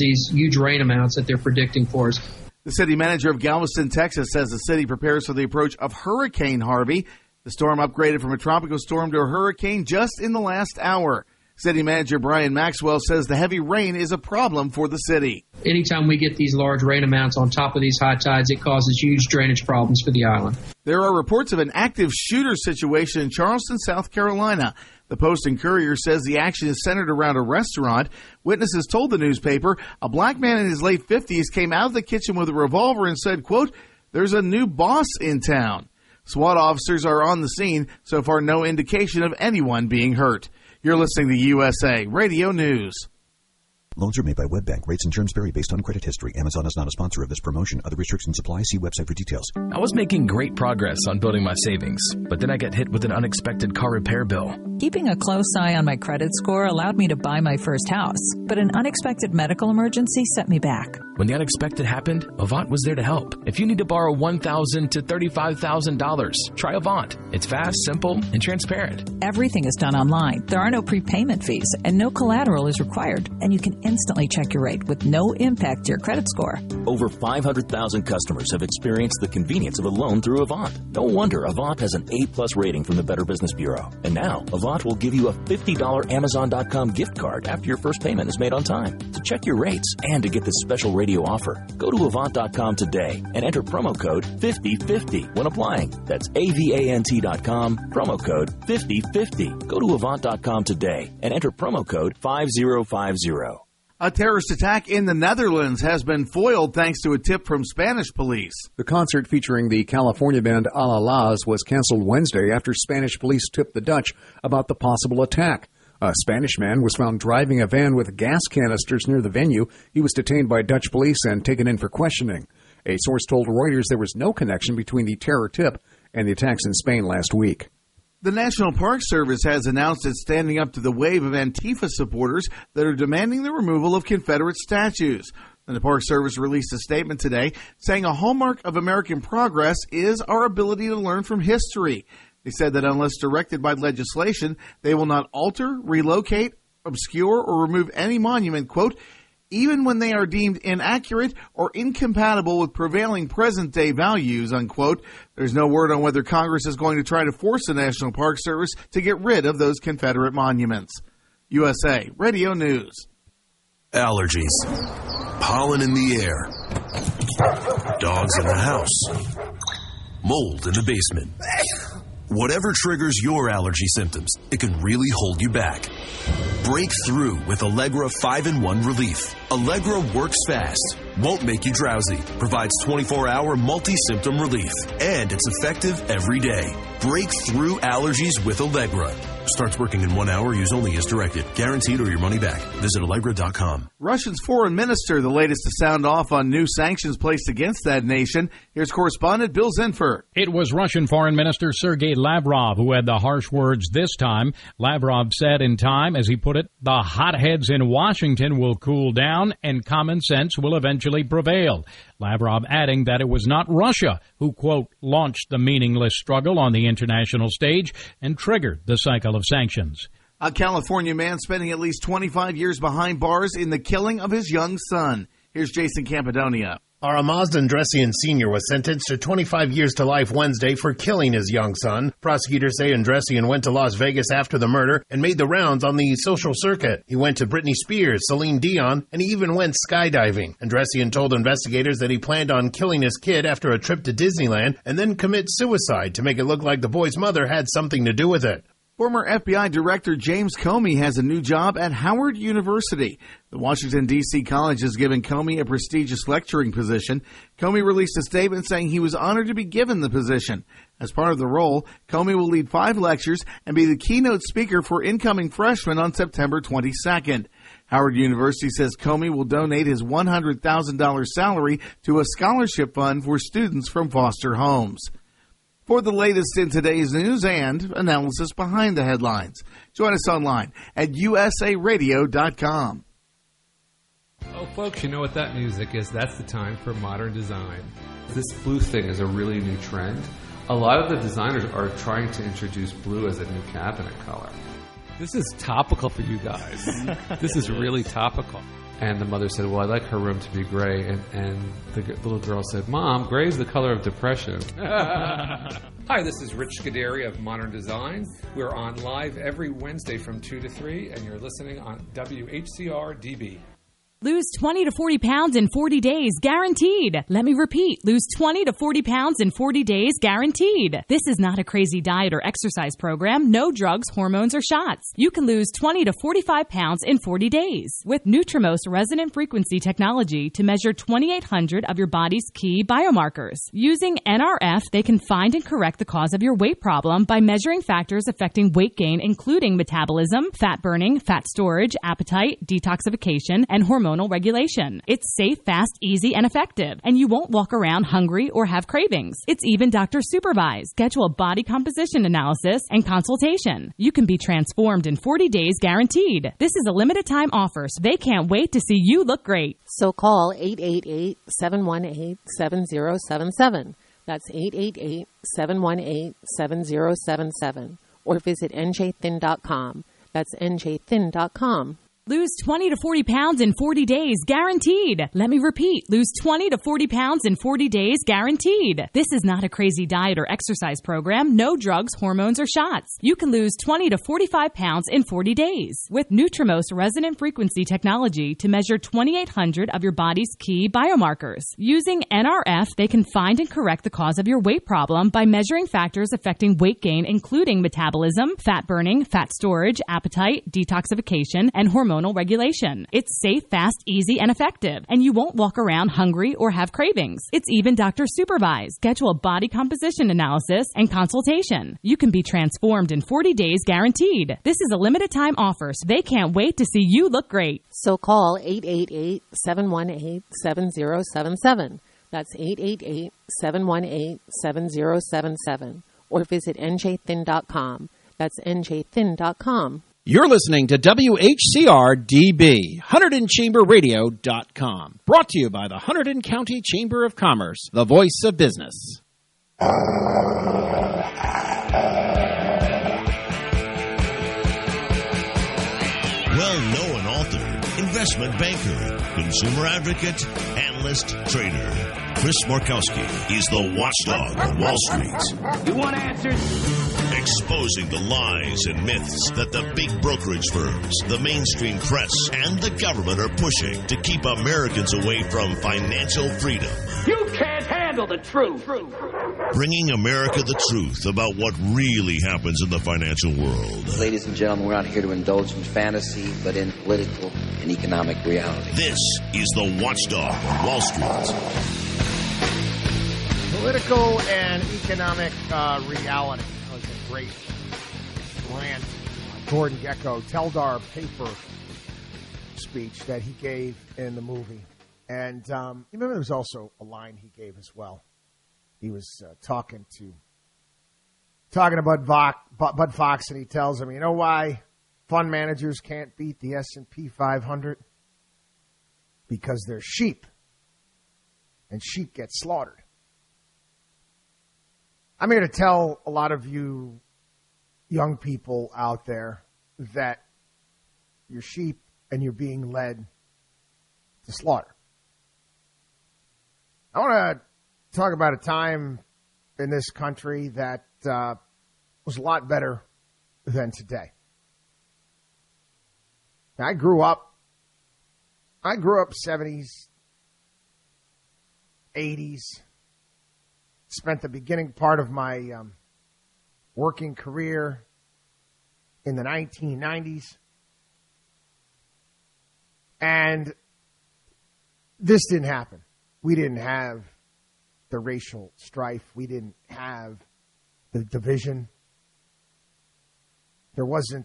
these huge rain amounts that they're predicting for us. The city manager of Galveston, Texas, says the city prepares for the approach of Hurricane Harvey. The storm upgraded from a tropical storm to a hurricane just in the last hour. City manager Brian Maxwell says the heavy rain is a problem for the city. Anytime we get these large rain amounts on top of these high tides, it causes huge drainage problems for the island. There are reports of an active shooter situation in Charleston, South Carolina. The Post and Courier says the action is centered around a restaurant. Witnesses told the newspaper a black man in his late 50s came out of the kitchen with a revolver and said, quote, "There's a new boss in town." SWAT officers are on the scene. So far, no indication of anyone being hurt. You're listening to USA Radio News. Loans are made by WebBank. Rates and terms vary based on credit history. Amazon is not a sponsor of this promotion. Other restrictions apply. See website for details. I was making great progress on building my savings, but then I got hit with an unexpected car repair bill. Keeping a close eye on my credit score allowed me to buy my first house, but an unexpected medical emergency set me back. When the unexpected happened, Avant was there to help. If you need to borrow $1,000 to $35,000, try Avant. It's fast, simple, and transparent. Everything is done online. There are no prepayment fees, and no collateral is required, and you can instantly check your rate with no impact to your credit score. Over 500,000 customers have experienced the convenience of a loan through Avant. No wonder Avant has an A+ rating from the Better Business Bureau. And now, Avant will give you a $50 Amazon.com gift card after your first payment is made on time. To check your rates and to get this special radio offer, go to Avant.com today and enter promo code 5050 when applying. That's AVANT.com, promo code 5050. Go to Avant.com today and enter promo code 5050. A terrorist attack in the Netherlands has been foiled thanks to a tip from Spanish police. The concert featuring the California band Alalas was canceled Wednesday after Spanish police tipped the Dutch about the possible attack. A Spanish man was found driving a van with gas canisters near the venue. He was detained by Dutch police and taken in for questioning. A source told Reuters there was no connection between the terror tip and the attacks in Spain last week. The National Park Service has announced it's standing up to the wave of Antifa supporters that are demanding the removal of Confederate statues. And the Park Service released a statement today saying a hallmark of American progress is our ability to learn from history. They said that unless directed by legislation, they will not alter, relocate, obscure, or remove any monument, quote, even when they are deemed inaccurate or incompatible with prevailing present-day values, unquote. There's no word on whether Congress is going to try to force the National Park Service to get rid of those Confederate monuments. USA Radio News. Allergies. Pollen in the air. Dogs in the house. Mold in the basement. Whatever triggers your allergy symptoms, it can really hold you back. Break through with Allegra 5-in-1 Relief. Allegra works fast, won't make you drowsy, provides 24-hour multi-symptom relief, and it's effective every day. Break through allergies with Allegra. Starts working in 1 hour. Use only as directed. Guaranteed or your money back. Visit Allegra.com. Russia's foreign minister, the latest to sound off on new sanctions placed against that nation. Here's correspondent Bill Zinfer. It was Russian Foreign Minister Sergei Lavrov who had the harsh words this time. Lavrov said in time, as he put it, the hotheads in Washington will cool down and common sense will eventually prevail. Lavrov adding that it was not Russia who, quote, launched the meaningless struggle on the international stage and triggered the cycle of sanctions. A California man spending at least 25 years behind bars in the killing of his young son. Here's Jason Campidonia. Aramazd Andressian Sr. was sentenced to 25 years to life Wednesday for killing his young son. Prosecutors say Andressian went to Las Vegas after the murder and made the rounds on the social circuit. He went to Britney Spears, Celine Dion, and he even went skydiving. Andressian told investigators that he planned on killing his kid after a trip to Disneyland and then commit suicide to make it look like the boy's mother had something to do with it. Former FBI Director James Comey has a new job at Howard University. The Washington, D.C. college has given Comey a prestigious lecturing position. Comey released a statement saying he was honored to be given the position. As part of the role, Comey will lead 5 lectures and be the keynote speaker for incoming freshmen on September 22nd. Howard University says Comey will donate his $100,000 salary to a scholarship fund for students from foster homes. For the latest in today's news and analysis behind the headlines, join us online at usaradio.com. Oh, folks, you know what that music is? That's the time for modern design. This blue thing is a really new trend. A lot of the designers are trying to introduce blue as a new cabinet color. This is topical for you guys. This is really topical. And the mother said, well, I'd like her room to be gray. And the little girl said, Mom, gray is the color of depression. Hi, this is Rich Scuderi of Modern Design. We're on live every Wednesday from 2 to 3, and you're listening on WHCR DB. Lose 20 to 40 pounds in 40 days, guaranteed. Let me repeat, lose 20 to 40 pounds in 40 days, guaranteed. This is not a crazy diet or exercise program. No drugs, hormones, or shots. You can lose 20 to 45 pounds in 40 days with Nutrimost resonant frequency technology to measure 2,800 of your body's key biomarkers. Using NRF, they can find and correct the cause of your weight problem by measuring factors affecting weight gain, including metabolism, fat burning, fat storage, appetite, detoxification, and hormonal regulation. It's safe, fast, easy, and effective, and you won't walk around hungry or have cravings. It's even doctor supervised. Schedule a body composition analysis and consultation. You can be transformed in 40 days guaranteed. This is a limited time offer, so they can't wait to see you look great. So call 888-718-7077. That's 888-718-7077. Or visit njthin.com. That's njthin.com. Lose 20 to 40 pounds in 40 days, guaranteed. Let me repeat, lose 20 to 40 pounds in 40 days, guaranteed. This is not a crazy diet or exercise program. No drugs, hormones, or shots. You can lose 20 to 45 pounds in 40 days with Nutrimost resonant frequency technology to measure 2,800 of your body's key biomarkers. Using NRF, they can find and correct the cause of your weight problem by measuring factors affecting weight gain, including metabolism, fat burning, fat storage, appetite, detoxification, and hormonal regulation. It's safe, fast, easy, and effective, and you won't walk around hungry or have cravings. It's even doctor supervised. Schedule a body composition analysis and consultation. You can be transformed in 40 days guaranteed. This is a limited time offer, so they can't wait to see you look great. So call 888-718-7077. That's 888-718-7077. Or visit njthin.com. That's njthin.com. You're listening to WHCR-DB, HunterdonChamberRadio.com. Brought to you by the Hunterdon County Chamber of Commerce, the voice of business. Well-known author, investment banker, consumer advocate, analyst, trader. Chris Markowski is the watchdog on Wall Street. You want answers? Exposing the lies and myths that the big brokerage firms, the mainstream press, and the government are pushing to keep Americans away from financial freedom. You can't handle the truth. Bringing America the truth about what really happens in the financial world. Ladies and gentlemen, we're not here to indulge in fantasy, but in political and economic reality. This is the Watchdog on Wall Street. Political and economic reality. That was a great rant. Gordon Gekko, Teldar Paper speech that he gave in the movie. And you remember there was also a line he gave as well. He was talking about Bud Fox, and he tells him, you know why fund managers can't beat the S&P 500? Because they're sheep, and sheep get slaughtered. I'm here to tell a lot of you young people out there that you're sheep and you're being led to slaughter. I want to talk about a time in this country that was a lot better than today. Now, I grew up 70s, 80s. Spent the beginning part of my working career in the 1990s. And this didn't happen. We didn't have the racial strife. We didn't have the division. There wasn't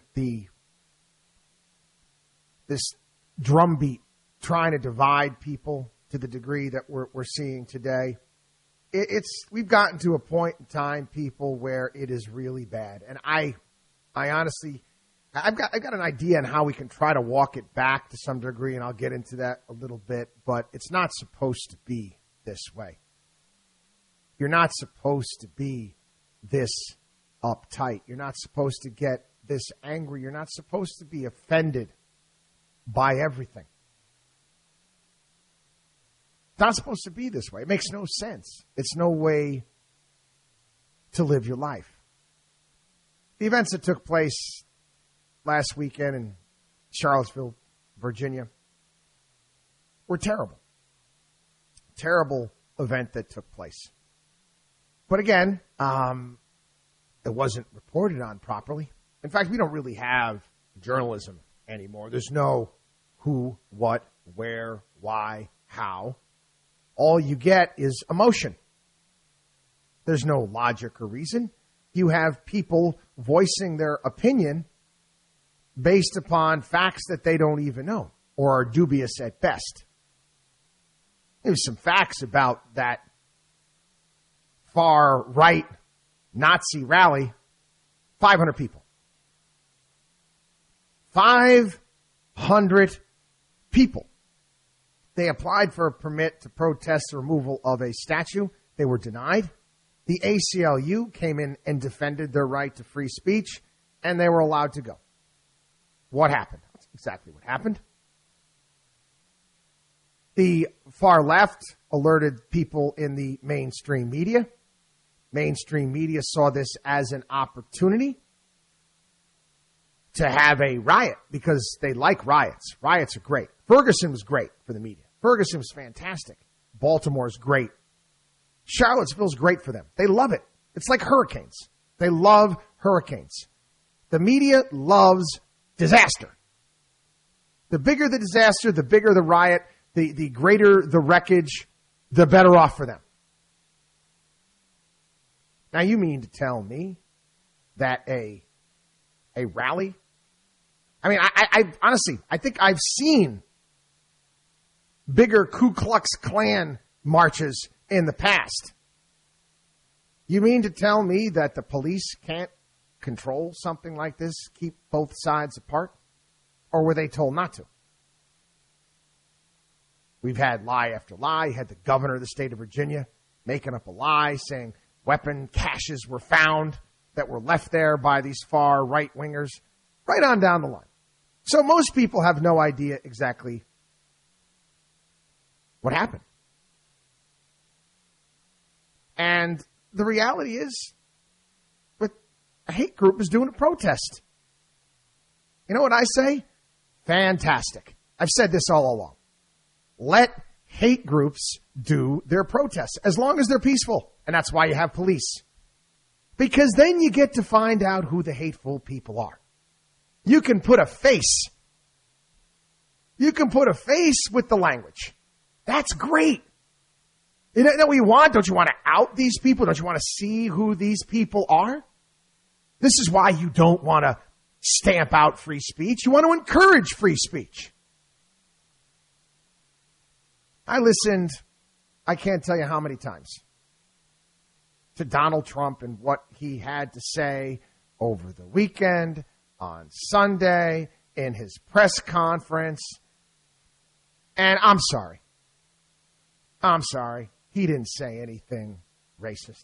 this drumbeat trying to divide people to the degree that we're seeing today. We've gotten to a point in time, people, where it is really bad. And I honestly, I've got an idea on how we can try to walk it back to some degree, and I'll get into that a little bit, but it's not supposed to be this way. You're not supposed to be this uptight. You're not supposed to get this angry. You're not supposed to be offended by everything. It's not supposed to be this way. It makes no sense. It's no way to live your life. The events that took place last weekend in Charlottesville, Virginia, were terrible. Terrible event that took place. But again, it wasn't reported on properly. In fact, we don't really have journalism anymore. There's no who, what, where, why, how. All you get is emotion. There's no logic or reason. You have people voicing their opinion based upon facts that they don't even know or are dubious at best. There's some facts about that far-right Nazi rally. 500 people. 500 people. They applied for a permit to protest the removal of a statue. They were denied. The ACLU came in and defended their right to free speech, and they were allowed to go. What happened? That's exactly what happened. The far left alerted people in the mainstream media. Mainstream media saw this as an opportunity to have a riot because they like riots. Riots are great. Ferguson was great for the media. Ferguson was fantastic. Baltimore's great. Charlottesville's great for them. They love it. It's like hurricanes. They love hurricanes. The media loves disaster. The bigger the disaster, the bigger the riot, the greater the wreckage, the better off for them. Now, you mean to tell me that a rally? I mean, I honestly, I think I've seen bigger Ku Klux Klan marches in the past. You mean to tell me that the police can't control something like this, keep both sides apart? Or were they told not to? We've had lie after lie. You had the governor of the state of Virginia making up a lie, saying weapon caches were found that were left there by these far right-wingers, right on down the line. So most people have no idea exactly what happened. And the reality is, a hate group is doing a protest. You know what I say? Fantastic. I've said this all along. Let hate groups do their protests, as long as they're peaceful. And that's why you have police. Because then you get to find out who the hateful people are. You can put a face. You can put a face with the language. That's great. You know what you want? Don't you want to out these people? Don't you want to see who these people are? This is why you don't want to stamp out free speech. You want to encourage free speech. I listened, I can't tell you how many times, to Donald Trump and what he had to say over the weekend, on Sunday, in his press conference. And I'm sorry. He didn't say anything racist.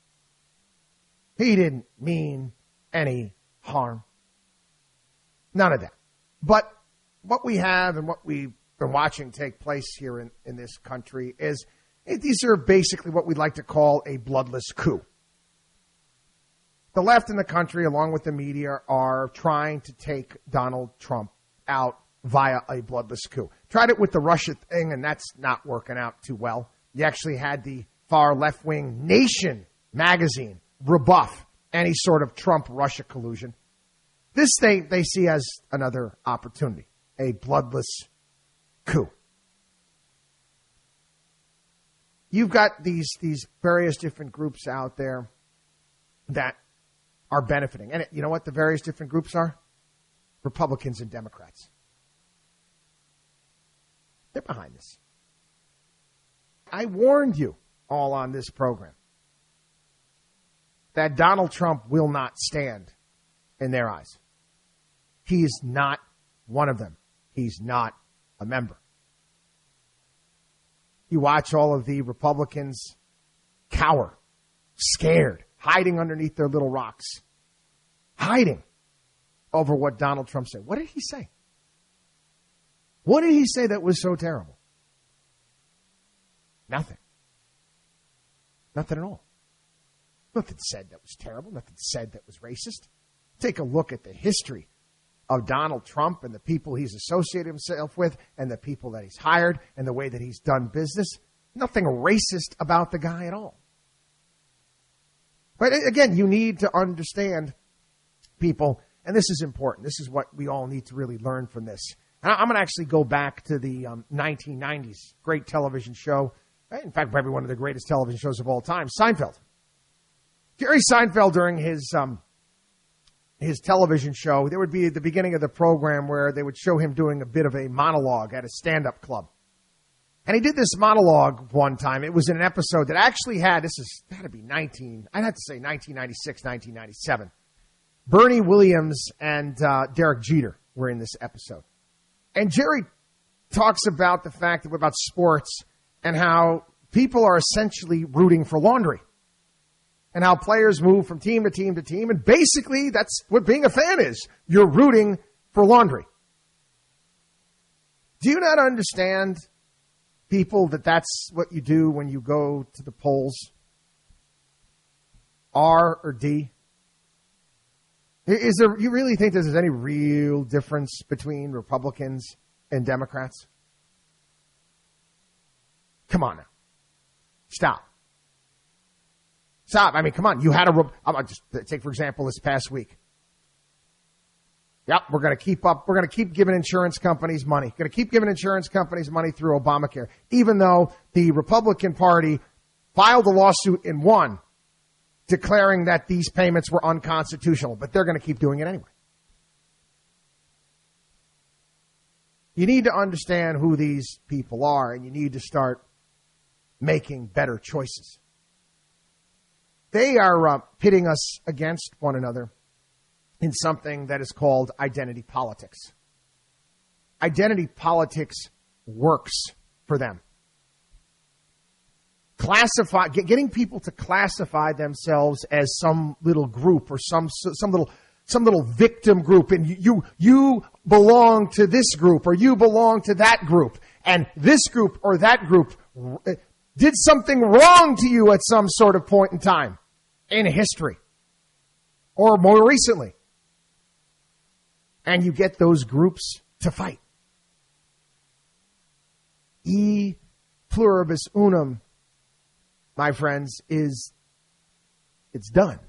He didn't mean any harm. None of that. But what we have and what we've been watching take place here in this country is these are basically what we'd like to call a bloodless coup. The left in the country, along with the media, are trying to take Donald Trump out via a bloodless coup. Tried it with the Russia thing, and that's not working out too well. You actually had the far left-wing Nation magazine rebuff any sort of Trump-Russia collusion. This they see as another opportunity, a bloodless coup. You've got these various different groups out there that are benefiting. And you know what the various different groups are? Republicans and Democrats. They're behind this. I warned you all on this program that Donald Trump will not stand in their eyes. He is not one of them. He's not a member. You watch all of the Republicans cower, scared, hiding underneath their little rocks, hiding over what Donald Trump said. What did he say? What did he say that was so terrible? Nothing. Nothing at all. Nothing said that was terrible. Nothing said that was racist. Take a look at the history of Donald Trump and the people he's associated himself with and the people that he's hired and the way that he's done business. Nothing racist about the guy at all. But again, you need to understand, people, and this is important. This is what we all need to really learn from this. I'm going to actually go back to the 1990s, great television show. In fact, probably one of the greatest television shows of all time, Seinfeld. Jerry Seinfeld, during his television show, there would be at the beginning of the program where they would show him doing a bit of a monologue at a stand-up club. And he did this monologue one time. It was in an episode that actually had, I'd have to say 1996, 1997. Bernie Williams and Derek Jeter were in this episode. And Jerry talks about the fact that about sports and how people are essentially rooting for laundry. And how players move from team to team to team. And basically, that's what being a fan is. You're rooting for laundry. Do you not understand, people, that that's what you do when you go to the polls? R or D? You really think there's any real difference between Republicans and Democrats? Come on now. Stop. I mean, come on. You had I'll just take, for example, this past week. Yep, we're going to keep giving insurance companies money. Going to keep giving insurance companies money through Obamacare, even though the Republican Party filed a lawsuit and won, declaring that these payments were unconstitutional, but they're going to keep doing it anyway. You need to understand who these people are, and you need to start making better choices. They are pitting us against one another in something that is called identity politics. Identity politics works for them. Getting people to classify themselves as some little group or some little victim group, and you belong to this group or you belong to that group, and this group or that group did something wrong to you at some sort of point in time in history or more recently. And you get those groups to fight. E pluribus unum, my friends, it's done.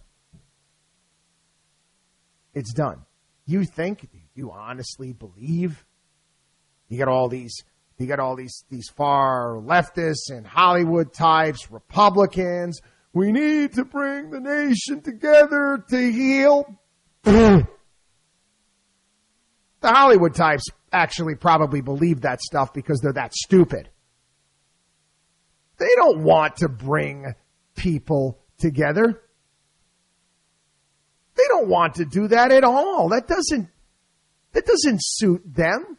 It's done. You honestly believe you got all these far leftists and Hollywood types, Republicans. We need to bring the nation together to heal. The Hollywood types actually probably believe that stuff because they're that stupid. They don't want to bring people together. They don't want to do that at all. That doesn't suit them.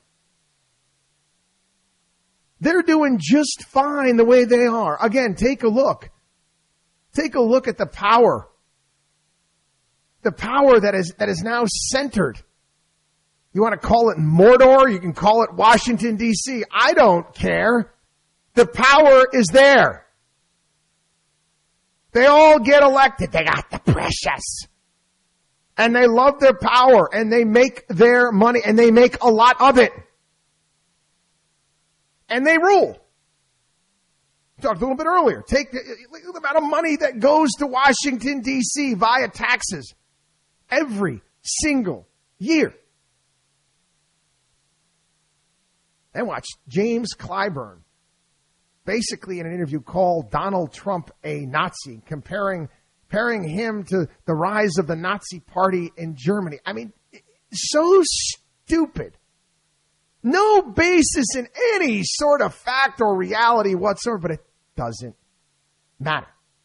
They're doing just fine the way they are. Again, take a look. Take a look at the power. The power that is now centered. You want to call it Mordor? You can call it Washington, D.C. I don't care. The power is there. They all get elected. They got the precious. And they love their power. And they make their money. And they make a lot of it. And they rule. We talked a little bit earlier. Take the amount of money that goes to Washington, D.C. via taxes every single year. And watch James Clyburn, basically in an interview, called Donald Trump a Nazi, comparing him to the rise of the Nazi Party in Germany. I mean, so stupid. No basis in any sort of fact or reality whatsoever, but it doesn't matter.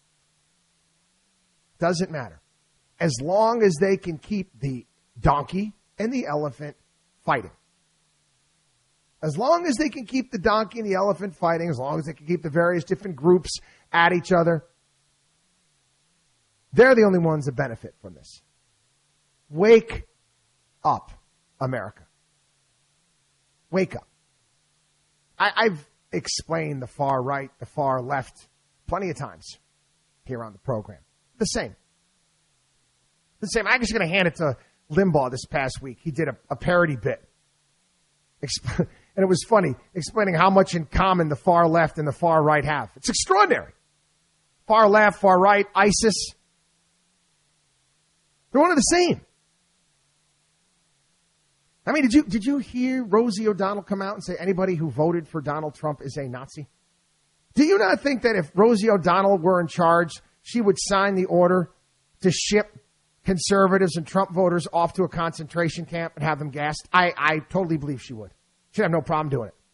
Doesn't matter. As long as they can keep the donkey and the elephant fighting. As long as they can keep the donkey and the elephant fighting, as long as they can keep the various different groups at each other, they're the only ones that benefit from this. Wake up, America. Wake up. explained the far right, the far left plenty of times here on the program. The same. I'm just going to hand it to Limbaugh this past week. He did a parody bit. And it was funny, explaining how much in common the far left and the far right have. It's extraordinary. Far left, far right, ISIS. They're one and the same. I mean, did you hear Rosie O'Donnell come out and say anybody who voted for Donald Trump is a Nazi? Do you not think that if Rosie O'Donnell were in charge, she would sign the order to ship conservatives and Trump voters off to a concentration camp and have them gassed? I totally believe she would. She'd have no problem doing it.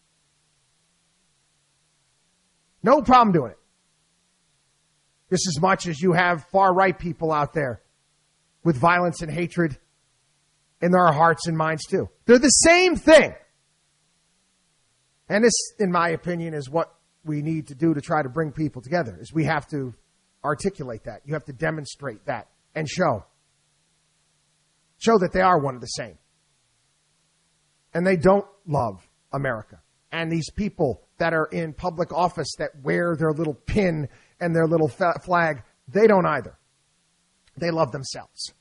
No problem doing it. Just as much as you have far-right people out there with violence and hatred in their hearts and minds too. They're the same thing. And this, in my opinion, is what we need to do to try to bring people together, is we have to articulate that. You have to demonstrate that and show that they are one and the same. And they don't love America. And these people that are in public office that wear their little pin and their little flag, they don't either. They love themselves.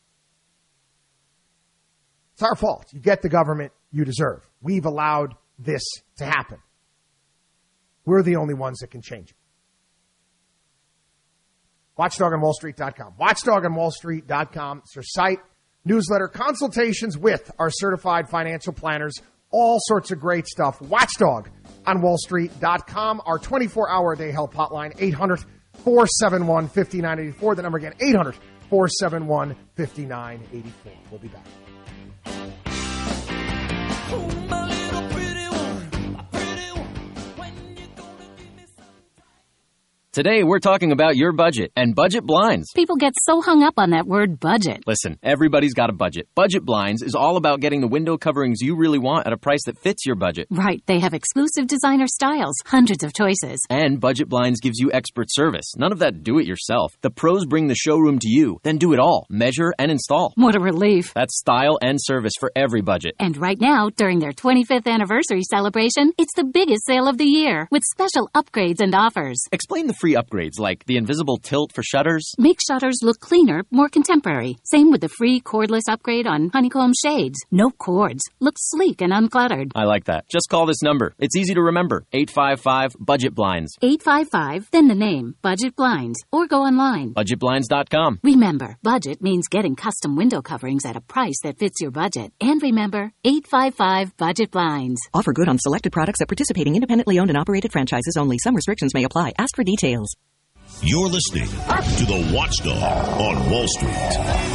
It's our fault. You get the government you deserve. We've allowed this to happen. We're the only ones that can change it. WatchdogOnWallStreet.com. WatchdogOnWallStreet.com. It's our site, newsletter, consultations with our certified financial planners, all sorts of great stuff. WatchdogOnWallStreet.com. Our 24-hour-a-day help hotline, 800-471-5984. The number again, 800-471-5984. We'll be back. Today, we're talking about your budget and budget blinds. People get so hung up on that word budget. Listen, everybody's got a budget. Budget Blinds is all about getting the window coverings you really want at a price that fits your budget. Right. They have exclusive designer styles, hundreds of choices. And Budget Blinds gives you expert service. None of that do-it-yourself. The pros bring the showroom to you, then do it all. Measure and install. What a relief. That's style and service for every budget. And right now, during their 25th anniversary celebration, it's the biggest sale of the year with special upgrades and offers. Explain the free upgrades like the invisible tilt for shutters. Make shutters look cleaner, more contemporary. Same with the free cordless upgrade on honeycomb shades. No cords. Looks sleek and uncluttered. I like that. Just call this number. It's easy to remember. 855-BUDGET-BLINDS. 855, then the name, Budget Blinds. Or go online. BudgetBlinds.com. Remember, budget means getting custom window coverings at a price that fits your budget. And remember, 855-BUDGET-BLINDS. Offer good on selected products at participating independently owned and operated franchises only. Some restrictions may apply. Ask for details. You're listening to the Watchdog on Wall Street.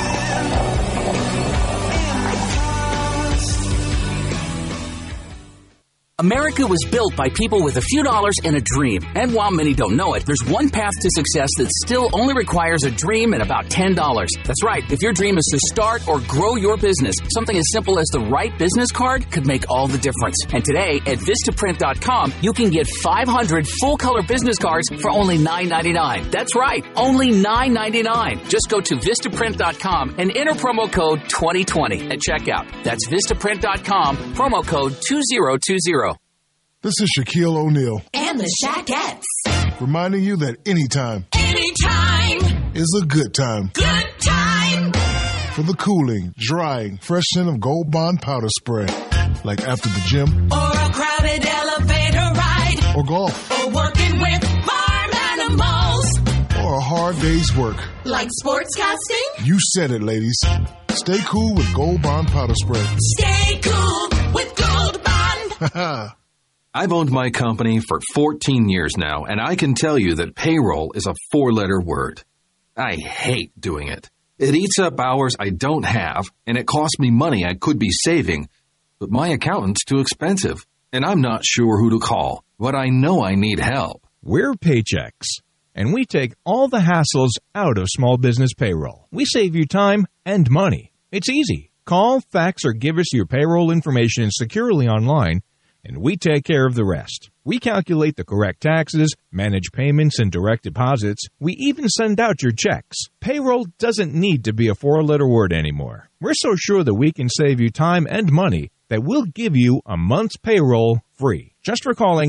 America was built by people with a few dollars and a dream. And while many don't know it, there's one path to success that still only requires a dream and about $10. That's right. If your dream is to start or grow your business, something as simple as the right business card could make all the difference. And today at Vistaprint.com, you can get 500 full-color business cards for only $9.99. That's right. Only $9.99. Just go to Vistaprint.com and enter promo code 2020 at checkout. That's Vistaprint.com, promo code 2020. This is Shaquille O'Neal. And the Shaquettes. Reminding you that anytime is a good time. Good time. For the cooling, drying, fresh scent of Gold Bond powder spray. Like after the gym. Or a crowded elevator ride. Or golf. Or working with farm animals. Or a hard day's work. Like sportscasting. You said it, ladies. Stay cool with Gold Bond powder spray. Stay cool with Gold Bond. I've owned my company for 14 years now, and I can tell you that payroll is a 4-letter word. I hate doing it. It eats up hours I don't have, and it costs me money I could be saving. But my accountant's too expensive, and I'm not sure who to call, but I know I need help. We're Paychex, and we take all the hassles out of small business payroll. We save you time and money. It's easy. Call, fax, or give us your payroll information securely online, and we take care of the rest. We calculate the correct taxes, manage payments and direct deposits. We even send out your checks. Payroll doesn't need to be a 4-letter word anymore. We're so sure that we can save you time and money that we'll give you a month's payroll free. Just for calling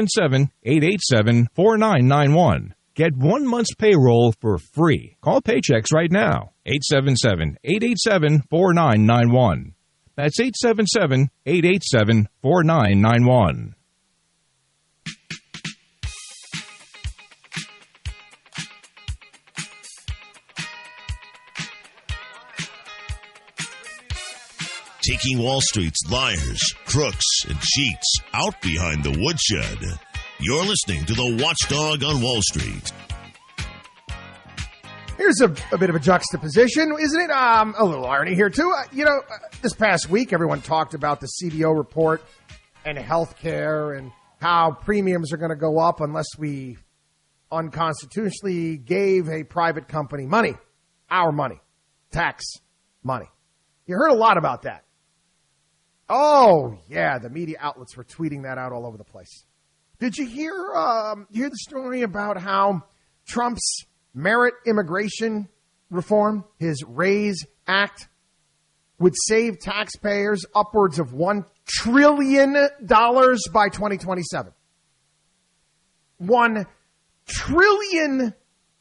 877-887-4991. Get 1 month's payroll for free. Call Paychex right now. 877-887-4991. That's 877-887-4991. Taking Wall Street's liars, crooks, and cheats out behind the woodshed. You're listening to the Watchdog on Wall Street. Here's a bit of a juxtaposition, isn't it? A little irony here, too. This past week, everyone talked about the CBO report and healthcare and how premiums are going to go up unless we unconstitutionally gave a private company money, our money, tax money. You heard a lot about that. Oh, yeah, the media outlets were tweeting that out all over the place. Did you hear the story about how Trump's merit immigration reform, his RAISE Act, would save taxpayers upwards of $1 trillion by 2027? $1 trillion.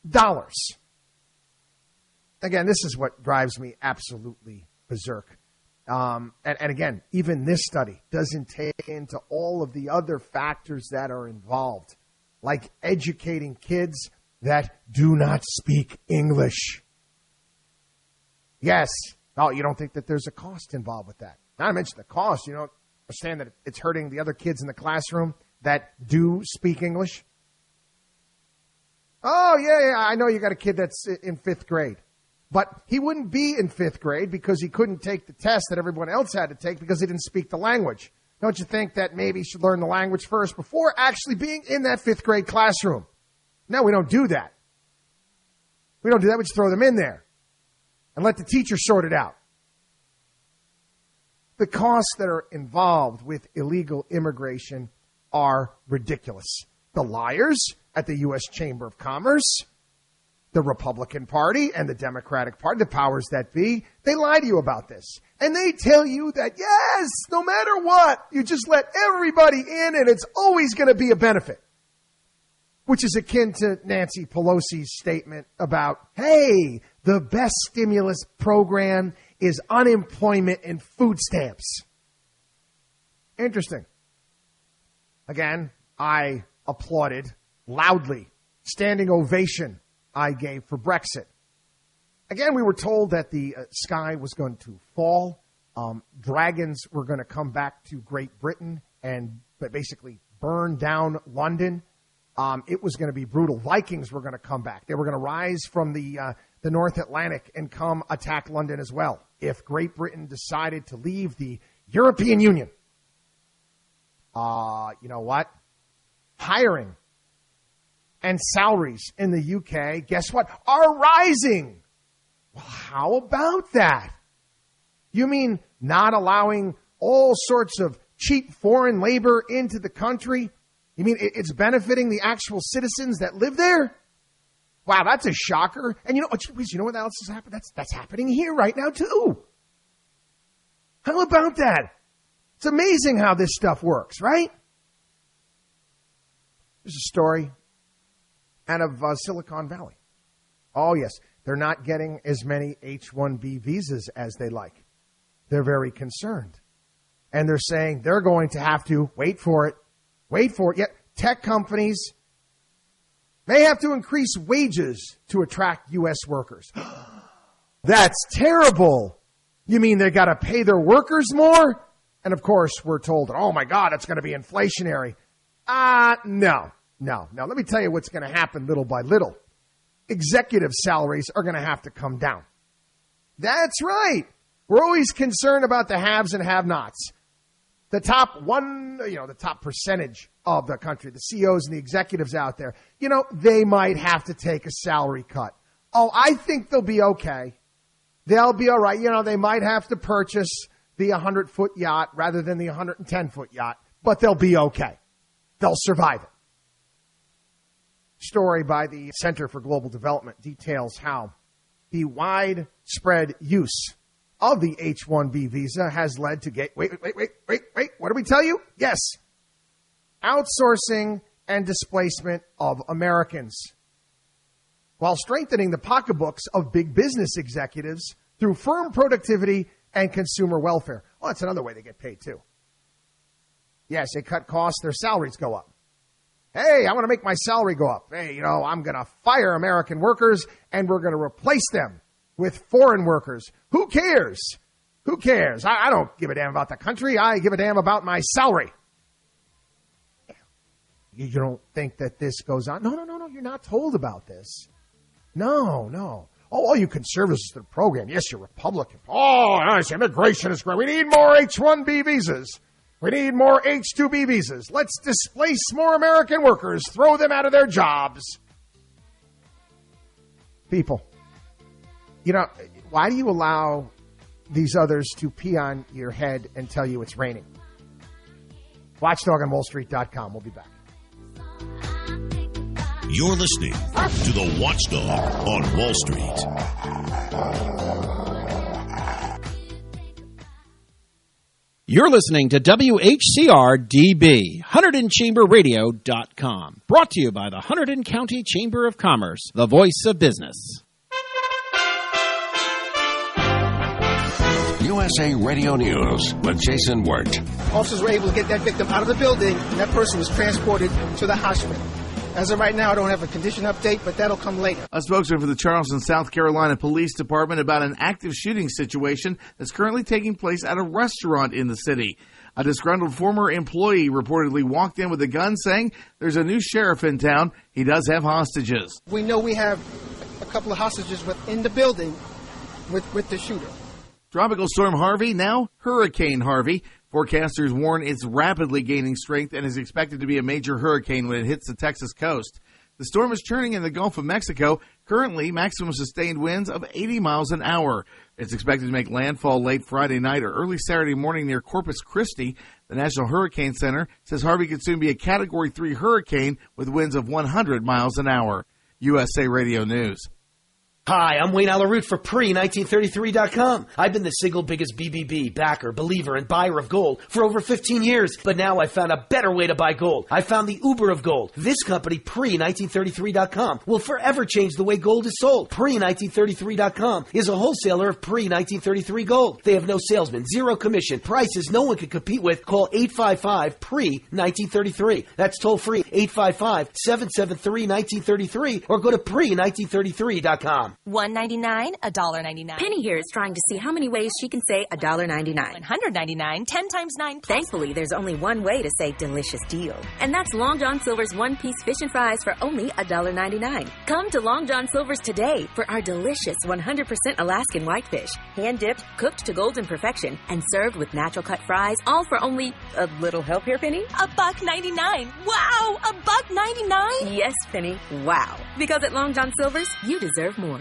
Again, this is what drives me absolutely berserk. And again, even this study doesn't take into all of the other factors that are involved, like educating kids that do not speak English. Yes. Oh, you don't think that there's a cost involved with that? Not to mention the cost. You don't understand that it's hurting the other kids in the classroom that do speak English? Oh, yeah, I know you got a kid that's in 5th grade. But he wouldn't be in 5th grade because he couldn't take the test that everyone else had to take because he didn't speak the language. Don't you think that maybe he should learn the language first before actually being in that 5th grade classroom? No, we don't do that. We don't do that. We just throw them in there and let the teacher sort it out. The costs that are involved with illegal immigration are ridiculous. The liars at the U.S. Chamber of Commerce, the Republican Party and the Democratic Party, the powers that be, they lie to you about this. And they tell you that, yes, no matter what, you just let everybody in and it's always going to be a benefit. Which is akin to Nancy Pelosi's statement about, hey, the best stimulus program is unemployment and food stamps. Interesting. Again, I applauded loudly. Standing ovation I gave for Brexit. Again, we were told that the sky was going to fall. Dragons were going to come back to Great Britain and basically burn down London. It was going to be brutal. Vikings were going to come back. They were going to rise from the North Atlantic and come attack London as well if Great Britain decided to leave the European Union. You know what? Hiring and salaries in the UK, guess what, are rising. Well, how about that? You mean not allowing all sorts of cheap foreign labor into the country? You mean it's benefiting the actual citizens that live there? Wow, that's a shocker. And you know what else has happened? That's happening here right now too. How about that? It's amazing how this stuff works, right? There's a story out of Silicon Valley. Oh, yes. They're not getting as many H-1B visas as they like. They're very concerned. And they're saying they're going to have to wait for it. Yet tech companies may have to increase wages to attract U.S. workers. That's terrible. You mean they got to pay their workers more? And, of course, we're told, oh, my God, it's going to be inflationary. No. Let me tell you what's going to happen little by little. Executive salaries are going to have to come down. That's right. We're always concerned about the haves and have-nots. The top the top percentage of the country, the CEOs and the executives out there, they might have to take a salary cut. Oh, I think they'll be okay. They'll be all right. They might have to purchase the 100-foot yacht rather than the 110-foot yacht, but they'll be okay. They'll survive it. Story by the Center for Global Development details how the widespread use of the H-1B visa has led to wait, what did we tell you? Yes, outsourcing and displacement of Americans, while strengthening the pocketbooks of big business executives through firm productivity and consumer welfare. Well, that's another way they get paid, too. Yes, they cut costs, their salaries go up. Hey, I want to make my salary go up. Hey, I'm going to fire American workers, and we're going to replace them with foreign workers. Who cares? Who cares? I don't give a damn about the country. I give a damn about my salary. You don't think that this goes on? No, you're not told about this. No. Oh, you conservatives to the program. Yes, you're Republican. Oh, nice. Immigration is great. We need more H-1B visas. We need more H-2B visas. Let's displace more American workers. Throw them out of their jobs. People, why do you allow these others to pee on your head and tell you it's raining? WatchdogOnWallStreet.com. We'll be back. You're listening to the Watchdog on Wall Street. You're listening to WHCR-DB, HunterdonChamberRadio.com. Brought to you by the Hunterdon County Chamber of Commerce, the voice of business. USA Radio News with Jason Wirt. Officers were able to get that victim out of the building, and that person was transported to the hospital. As of right now, I don't have a condition update, but that'll come later. A spokesman for the Charleston, South Carolina Police Department about an active shooting situation that's currently taking place at a restaurant in the city. A disgruntled former employee reportedly walked in with a gun saying there's a new sheriff in town. He does have hostages. We know we have a couple of hostages within the building with the shooter. Tropical Storm Harvey, now Hurricane Harvey. Forecasters warn it's rapidly gaining strength and is expected to be a major hurricane when it hits the Texas coast. The storm is churning in the Gulf of Mexico, currently maximum sustained winds of 80 miles an hour. It's expected to make landfall late Friday night or early Saturday morning near Corpus Christi. The National Hurricane Center says Harvey could soon be a Category 3 hurricane with winds of 100 miles an hour. USA Radio News. Hi, I'm Wayne Alaroot for Pre-1933.com. I've been the single biggest BBB, backer, believer, and buyer of gold for over 15 years. But now I found a better way to buy gold. I found the Uber of gold. This company, Pre-1933.com, will forever change the way gold is sold. Pre-1933.com is a wholesaler of Pre-1933 gold. They have no salesman, zero commission, prices no one can compete with. Call 855-PRE-1933. That's toll free, 855-773-1933, or go to Pre-1933.com. $1.99, $1.99. Penny here is trying to see how many ways she can say $1.99. $199, 10 times 9 plus. Thankfully, there's only one way to say delicious deal. And that's Long John Silver's one-piece fish and fries for only $1.99. Come to Long John Silver's today for our delicious 100% Alaskan whitefish. Hand-dipped, cooked to golden perfection, and served with natural-cut fries, all for only a little help here, Penny? $1.99. Wow, $1.99? Yes, Penny, wow. Because at Long John Silver's, you deserve more.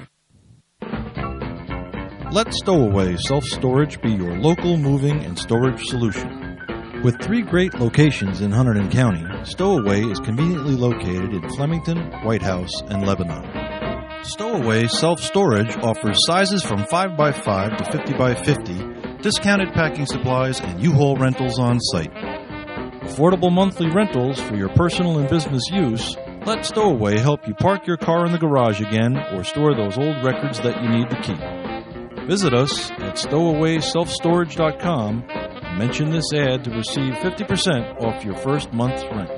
Let Stowaway Self-Storage be your local moving and storage solution. With 3 great locations in Hunterdon County, Stowaway is conveniently located in Flemington, White House, and Lebanon. Stowaway Self-Storage offers sizes from 5x5 to 50x50, discounted packing supplies, and U-Haul rentals on site. Affordable monthly rentals for your personal and business use. Let Stowaway help you park your car in the garage again or store those old records that you need to keep. Visit us at stowawayselfstorage.com and mention this ad to receive 50% off your first month's rent.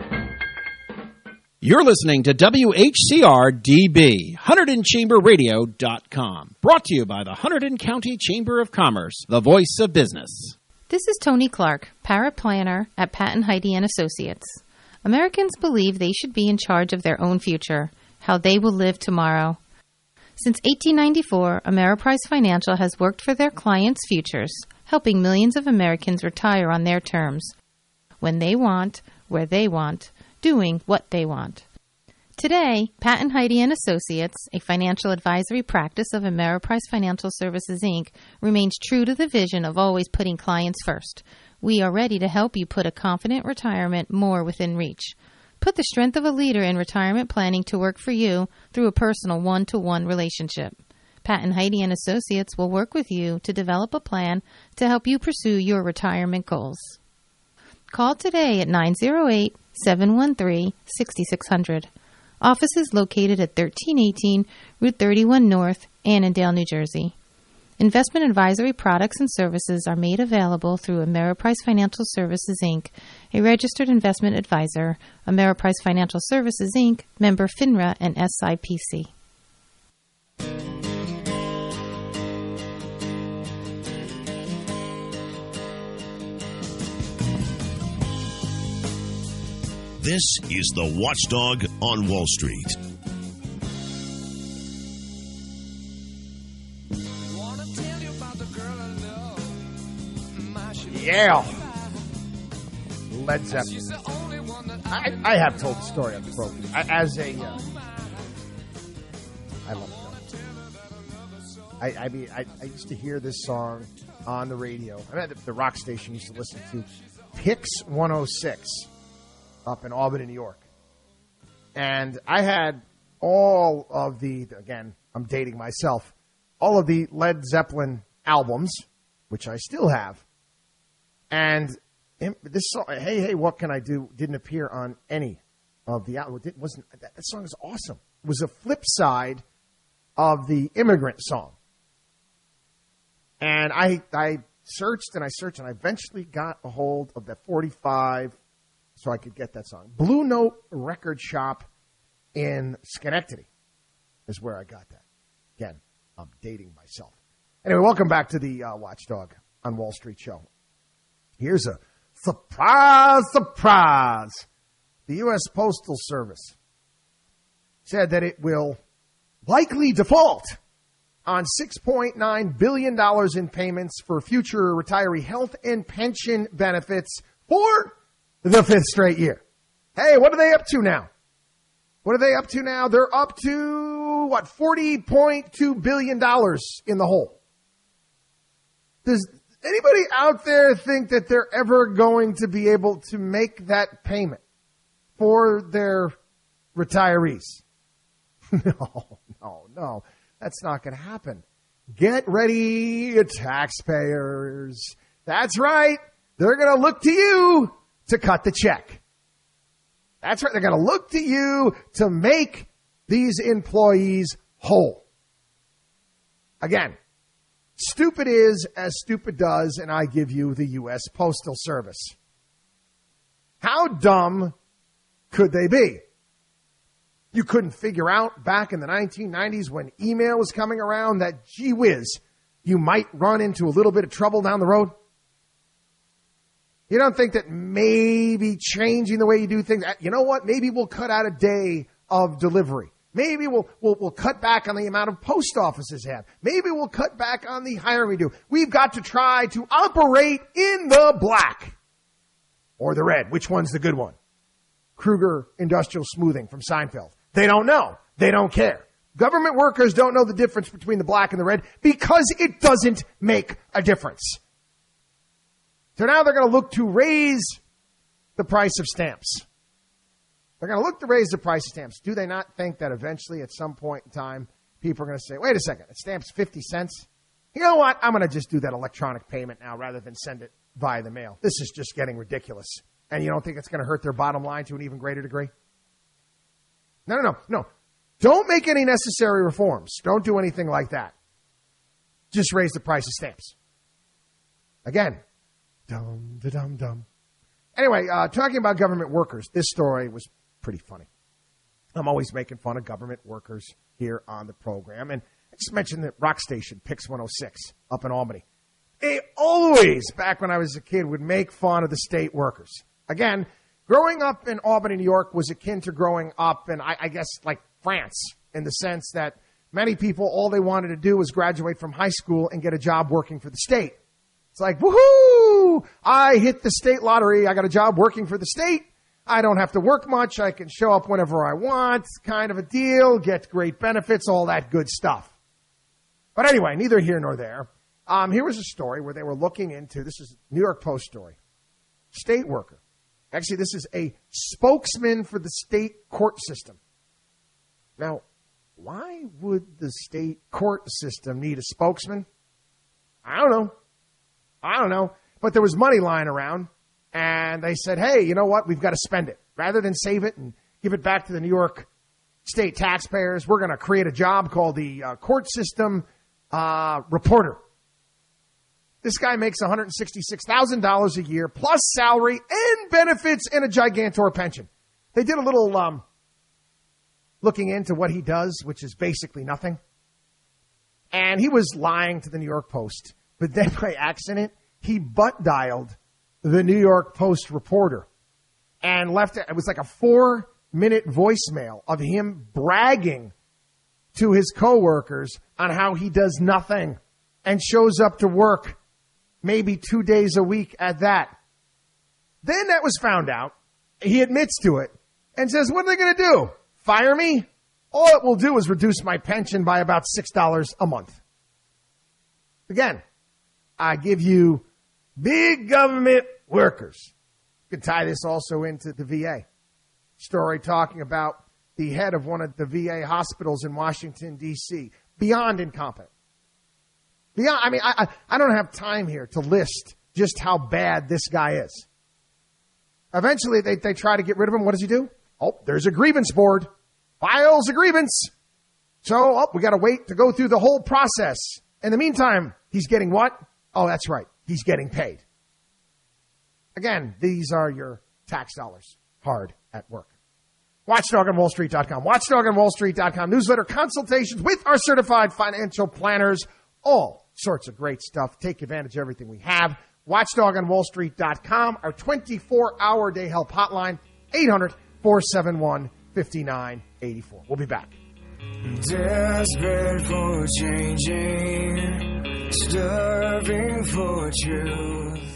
You're listening to WHCR-DB, HunterdonChamberRadio.com. Brought to you by the Hunterdon County Chamber of Commerce, the voice of business. This is Tony Clark, paraplanner at Patton Heide & Associates. Americans believe they should be in charge of their own future, how they will live tomorrow. Since 1894, Ameriprise Financial has worked for their clients' futures, helping millions of Americans retire on their terms, when they want, where they want, doing what they want. Today, Patton Heide & Associates, a financial advisory practice of Ameriprise Financial Services, Inc., remains true to the vision of always putting clients first. We are ready to help you put a confident retirement more within reach. Put the strength of a leader in retirement planning to work for you through a personal one-to-one relationship. Patton Heide & Associates will work with you to develop a plan to help you pursue your retirement goals. Call today at 908-713-6600. Office is located at 1318 Route 31 North, Annandale, New Jersey. Investment advisory products and services are made available through Ameriprise Financial Services, Inc., a registered investment advisor. Ameriprise Financial Services, Inc., member FINRA and SIPC. This is the Watchdog on Wall Street. Yeah. Led Zeppelin. I have told the story on the program. I love it. I mean, I used to hear this song on the radio. I mean, the rock station used to listen to Pix 106 up in Albany, New York. And I had all of the, again, I'm dating myself, all of the Led Zeppelin albums, which I still have. And this song, Hey, What Can I Do, didn't appear on any of the albums. That song is awesome. It was a flip side of the Immigrant song. And I searched and I eventually got a hold of that 45 so I could get that song. Blue Note Record Shop in Schenectady is where I got that. Again, I'm dating myself. Anyway, welcome back to the Watchdog on Wall Street show. Here's a surprise. The U.S. Postal Service said that it will likely default on $6.9 billion in payments for future retiree health and pension benefits for the fifth straight year. Hey, what are they up to now? They're up to, $40.2 billion in the hole. Does anybody out there think that they're ever going to be able to make that payment for their retirees? No. That's not going to happen. Get ready, taxpayers. That's right. They're going to look to you to cut the check. That's right. They're going to look to you to make these employees whole. Again, stupid is as stupid does, and I give you the U.S. Postal Service. How dumb could they be? You couldn't figure out back in the 1990s when email was coming around that, gee whiz, you might run into a little bit of trouble down the road? You don't think that maybe changing the way you do things, you know what, maybe we'll cut out a day of delivery. Maybe we'll cut back on the amount of post offices have. Maybe we'll cut back on the hiring we do. We've got to try to operate in the black or the red. Which one's the good one? Kruger Industrial Smoothing from Seinfeld. They don't know. They don't care. Government workers don't know the difference between the black and the red because it doesn't make a difference. So now they're going to look to raise the price of stamps. They're going to look to raise the price of stamps. Do they not think that eventually at some point in time, people are going to say, wait a second, a stamp's 50 cents? You know what? I'm going to just do that electronic payment now rather than send it via the mail. This is just getting ridiculous. And you don't think it's going to hurt their bottom line to an even greater degree? No. Don't make any necessary reforms. Don't do anything like that. Just raise the price of stamps. Again, dumb. Anyway, talking about government workers, this story was pretty funny. I'm always making fun of government workers here on the program. And I just mentioned the rock station, Pix 106, up in Albany. They always, back when I was a kid, would make fun of the state workers. Again, growing up in Albany, New York was akin to growing up in, I guess, like France, in the sense that many people, all they wanted to do was graduate from high school and get a job working for the state. It's like, woohoo! I hit the state lottery. I got a job working for the state. I don't have to work much. I can show up whenever I want, kind of a deal, get great benefits, all that good stuff. But anyway, neither here nor there. Here was a story where they were looking into, this is a New York Post story, state worker. Actually, this is a spokesman for the state court system. Now, why would the state court system need a spokesman? I don't know. But there was money lying around. And they said, hey, you know what? We've got to spend it. Rather than save it and give it back to the New York state taxpayers, we're going to create a job called the court system reporter. This guy makes $166,000 a year plus salary and benefits and a gigantor pension. They did a little looking into what he does, which is basically nothing. And he was lying to the New York Post. But then by accident, he butt dialed the New York Post reporter and left it. It was like a 4-minute voicemail of him bragging to his coworkers on how he does nothing and shows up to work maybe 2 days a week at that. Then that was found out. He admits to it and says, what are they going to do? Fire me? All it will do is reduce my pension by about $6 a month. Again, I give you big government workers. You can tie this also into the VA. Story talking about the head of one of the VA hospitals in Washington, D.C. Beyond incompetent. I don't have time here to list just how bad this guy is. Eventually, they try to get rid of him. What does he do? Oh, there's a grievance board. Files a grievance. So, we got to wait to go through the whole process. In the meantime, he's getting what? Oh, that's right. He's getting paid. Again, these are your tax dollars hard at work. WatchdogOnWallStreet.com. WatchdogOnWallStreet.com. Newsletter consultations with our certified financial planners. All sorts of great stuff. Take advantage of everything we have. WatchdogOnWallStreet.com. Our 24-hour day help hotline. 800-471-5984. We'll be back. Desperate for changing, starving for truth.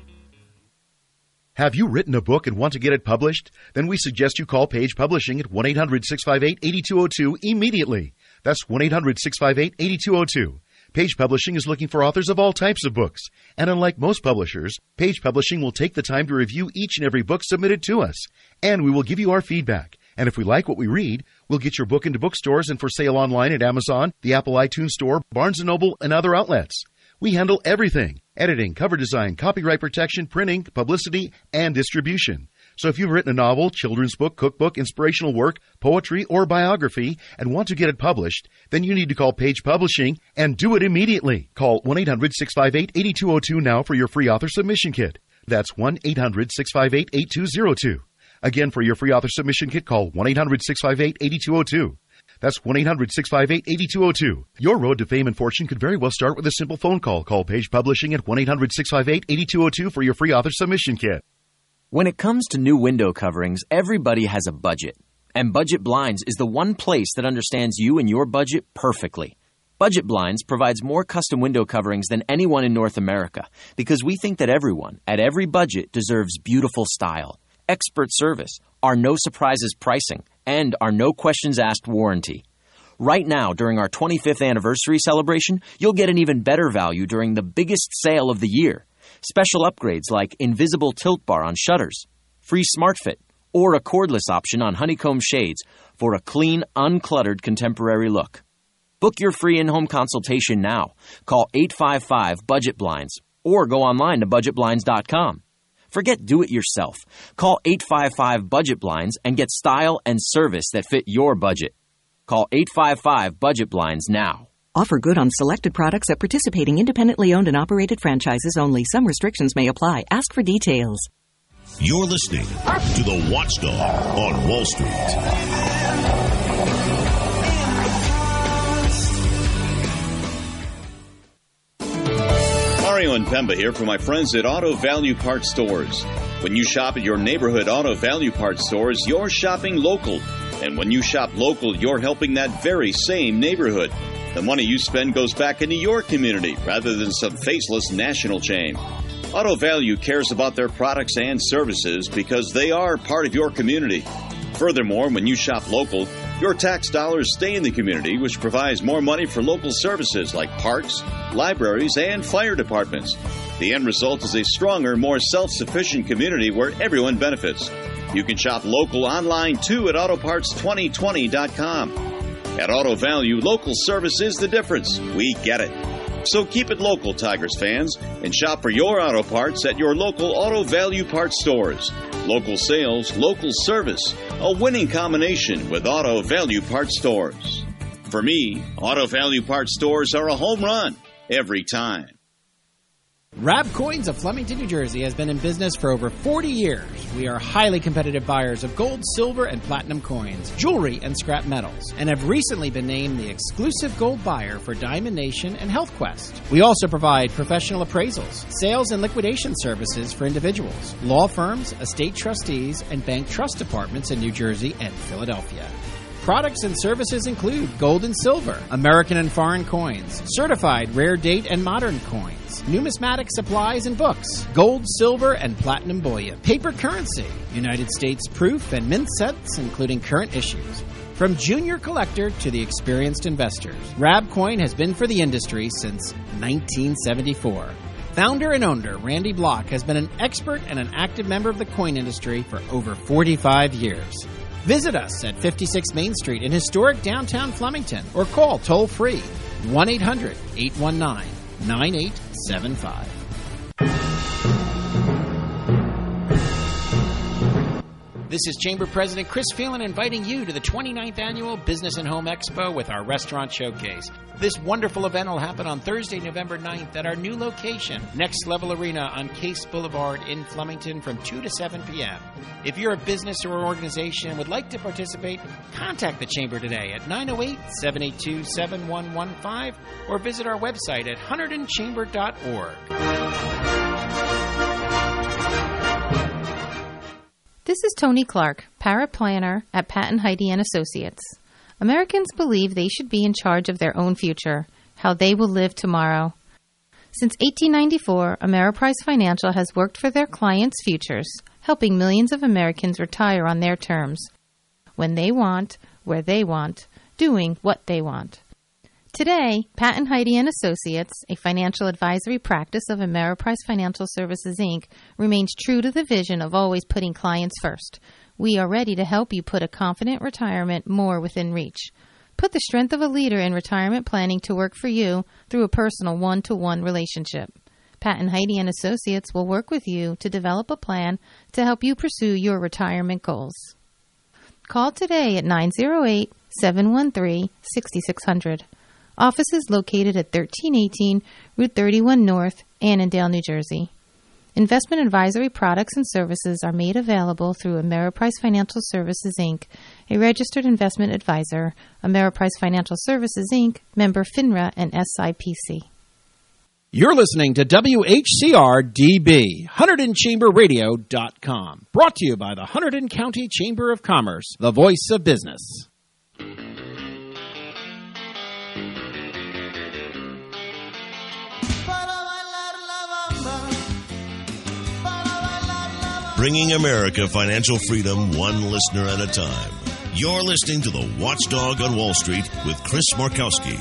Have you written a book and want to get it published? Then we suggest you call Page Publishing at 1-800-658-8202 immediately. That's 1-800-658-8202. Page Publishing is looking for authors of all types of books. And unlike most publishers, Page Publishing will take the time to review each and every book submitted to us. And we will give you our feedback. And if we like what we read, we'll get your book into bookstores and for sale online at Amazon, the Apple iTunes Store, Barnes & Noble, and other outlets. We handle everything: editing, cover design, copyright protection, printing, publicity, and distribution. So if you've written a novel, children's book, cookbook, inspirational work, poetry, or biography and want to get it published, then you need to call Page Publishing and do it immediately. Call 1-800-658-8202 now for your free author submission kit. That's 1-800-658-8202. Again, for your free author submission kit, call 1-800-658-8202. That's 1-800-658-8202. Your road to fame and fortune could very well start with a simple phone call. Call Page Publishing at 1-800-658-8202 for your free author submission kit. When it comes to new window coverings, everybody has a budget. And Budget Blinds is the one place that understands you and your budget perfectly. Budget Blinds provides more custom window coverings than anyone in North America because we think that everyone, at every budget, deserves beautiful style, expert service, our no surprises pricing, and our no questions asked warranty. Right now, during our 25th anniversary celebration, you'll get an even better value during the biggest sale of the year. Special upgrades like invisible tilt bar on shutters, free smart fit, or a cordless option on honeycomb shades for a clean, uncluttered contemporary look. Book your free in-home consultation now. Call 855-BUDGET-BLINDS or go online to budgetblinds.com. Forget do-it-yourself. Call 855-BUDGET-BLINDS and get style and service that fit your budget. Call 855-BUDGET-BLINDS now. Offer good on selected products at participating independently owned and operated franchises only. Some restrictions may apply. Ask for details. You're listening to The Watchdog on Wall Street. Mario and Pemba here for my friends at Auto Value Parts Stores. When you shop at your neighborhood Auto Value Parts stores, you're shopping local. And when you shop local, you're helping that very same neighborhood. The money you spend goes back into your community rather than some faceless national chain. Auto Value cares about their products and services because they are part of your community. Furthermore, when you shop local, your tax dollars stay in the community, which provides more money for local services like parks, libraries, and fire departments. The end result is a stronger, more self-sufficient community where everyone benefits. You can shop local online, too, at Autoparts2020.com. At Auto Value, local service is the difference. We get it. So keep it local, Tigers fans, and shop for your auto parts at your local Auto Value Parts stores. Local sales, local service, a winning combination with Auto Value Parts stores. For me, Auto Value Parts stores are a home run every time. Rab Coins of Flemington, New Jersey has been in business for over 40 years. We are highly competitive buyers of gold, silver, and platinum coins, jewelry, and scrap metals, and have recently been named the exclusive gold buyer for Diamond Nation and Health Quest. We also provide professional appraisals, sales and liquidation services for individuals, law firms, estate trustees, and bank trust departments in New Jersey and Philadelphia. Products and services include gold and silver, American and foreign coins, certified rare date and modern coins, numismatic supplies and books, gold, silver, and platinum bullion, paper currency, United States proof and mint sets, including current issues. From junior collector to the experienced investors, Rab Coin has been for the industry since 1974. Founder and owner Randy Block has been an expert and an active member of the coin industry for over 45 years. Visit us at 56 Main Street in historic downtown Flemington or call toll-free 1-800-819-9875. This is Chamber President Chris Phelan inviting you to the 29th Annual Business and Home Expo with our Restaurant Showcase. This wonderful event will happen on Thursday, November 9th at our new location, Next Level Arena on Case Boulevard in Flemington from 2 to 7 p.m. If you're a business or organization and would like to participate, contact the Chamber today at 908-782-7115 or visit our website at hunterdonchamber.org. This is Tony Clark, paraplanner at Patton Heidi & Associates. Americans believe they should be in charge of their own future, how they will live tomorrow. Since 1894, Ameriprise Financial has worked for their clients' futures, helping millions of Americans retire on their terms, when they want, where they want, doing what they want. Today, Patton Heidi & Associates, a financial advisory practice of Ameriprise Financial Services, Inc., remains true to the vision of always putting clients first. We are ready to help you put a confident retirement more within reach. Put the strength of a leader in retirement planning to work for you through a personal one-to-one relationship. Patton Heidi & Associates will work with you to develop a plan to help you pursue your retirement goals. Call today at 908-713-6600. Office is located at 1318 Route 31 North, Annandale, New Jersey. Investment advisory products and services are made available through Ameriprise Financial Services, Inc., a registered investment advisor, Ameriprise Financial Services, Inc., member FINRA and SIPC. You're listening to WHCR-DB, HunterdonChamberRadio.com, brought to you by the Hunterdon County Chamber of Commerce, the voice of business. Bringing America financial freedom one listener at a time. You're listening to the Watchdog on Wall Street with Chris Markowski.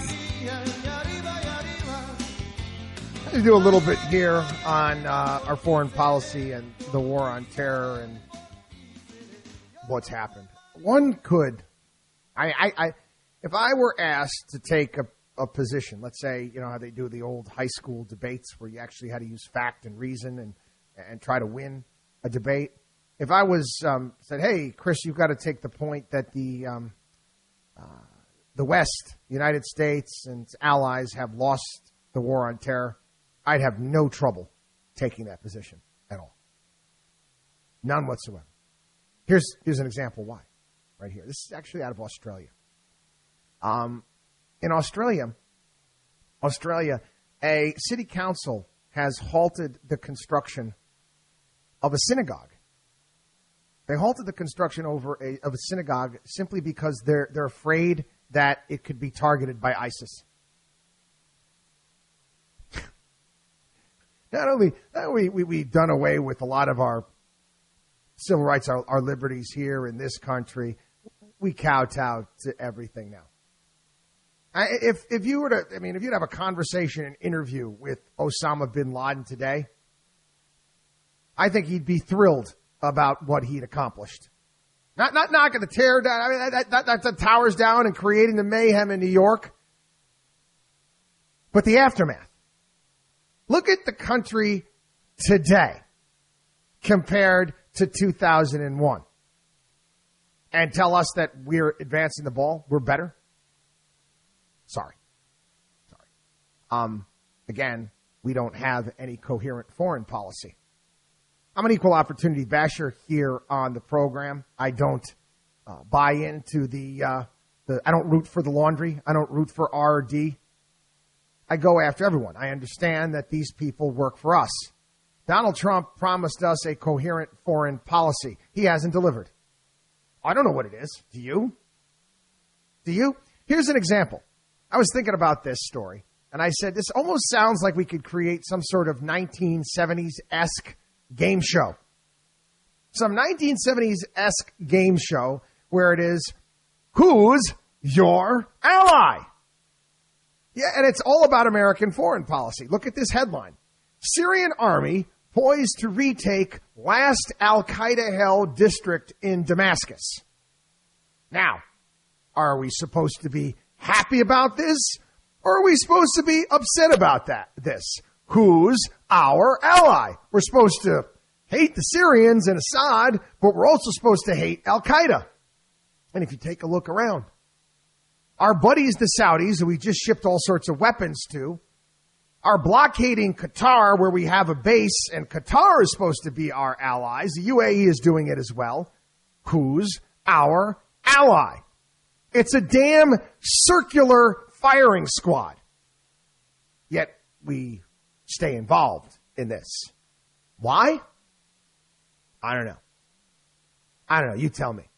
I'm going to do a little bit here on our foreign policy and the war on terror and what's happened. One could, if I were asked to take a position, let's say, you know how they do the old high school debates where you actually had to use fact and reason and try to win a debate. If I was said, hey, Chris, you've got to take the point that the West, the United States and its allies have lost the war on terror, I'd have no trouble taking that position at all. None whatsoever. Here's an example why, right here. This is actually out of Australia. In Australia, a city council has halted the construction of a synagogue. They halted the construction of a synagogue simply because they're afraid that it could be targeted by ISIS. Not only we've done away with a lot of our civil rights, our liberties here in this country, we kowtow to everything now. If you were to, if you'd have a conversation, an interview with Osama bin Laden today, I think he'd be thrilled about what he'd accomplished. Not knocking the terror down. That's the towers down and creating the mayhem in New York. But the aftermath. Look at the country today compared to 2001 and tell us that we're advancing the ball, we're better. Sorry. Again, we don't have any coherent foreign policy. I'm an equal opportunity basher here on the program. I don't buy into I don't root for the laundry. I don't root for RD. I go after everyone. I understand that these people work for us. Donald Trump promised us a coherent foreign policy. He hasn't delivered. I don't know what it is. Do you? Here's an example. I was thinking about this story, and I said, this almost sounds like we could create some sort of 1970s-esque game show. Some 1970s-esque game show where it is, who's your ally? Yeah, and it's all about American foreign policy. Look at this headline. Syrian army poised to retake last al-Qaeda-held district in Damascus. Now, are we supposed to be happy about this, or are we supposed to be upset about this? Who's our ally? We're supposed to hate the Syrians and Assad, but we're also supposed to hate al-Qaeda. And if you take a look around, our buddies, the Saudis, who we just shipped all sorts of weapons to, are blockading Qatar, where we have a base, and Qatar is supposed to be our allies. The UAE is doing it as well. Who's our ally? It's a damn circular firing squad. Yet we stay involved in this. Why? I don't know. You tell me.